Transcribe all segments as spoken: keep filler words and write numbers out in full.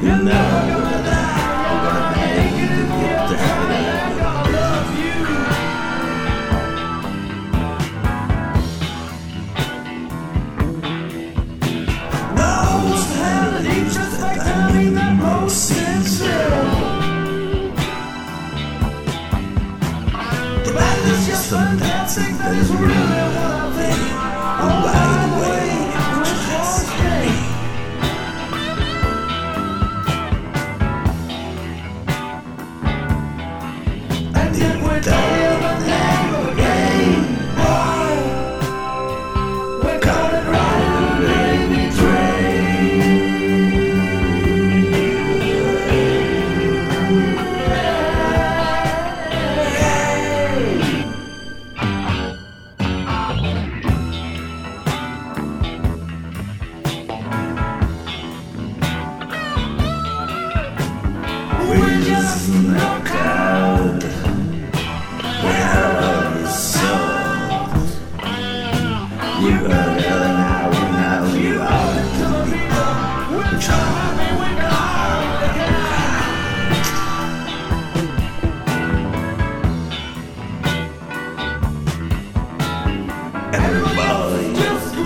You know we're gonna die, we're gonna make it get there. I love you. Most hell just like I mean the most sincere. The battle is just fantastic, that is really what I think. Oh, by the way, just me. And if we're tired of never again, boy, we're gonna ride the baby train. We just knock out where soul. You are there now, now you are to the people. We try, we everybody just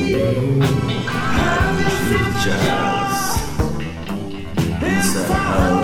breathe. Have the futures. It's a